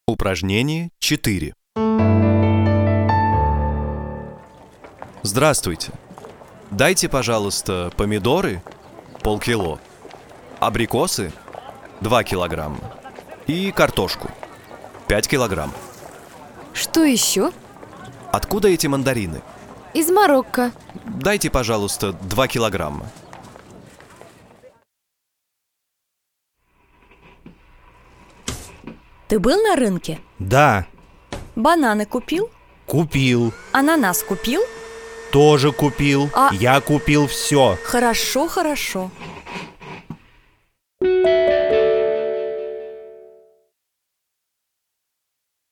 Упражнение 4. Здравствуйте. Дайте, пожалуйста, помидоры полкило, абрикосы 2 килограмма и картошку 5 килограмм. Что еще? Откуда эти мандарины? Из Марокко. Дайте, пожалуйста, 2 килограмма. Ты был на рынке? Да, Бананы купил? купил, Ананас купил? тоже купил. А- Я купил все. Хорошо, хорошо.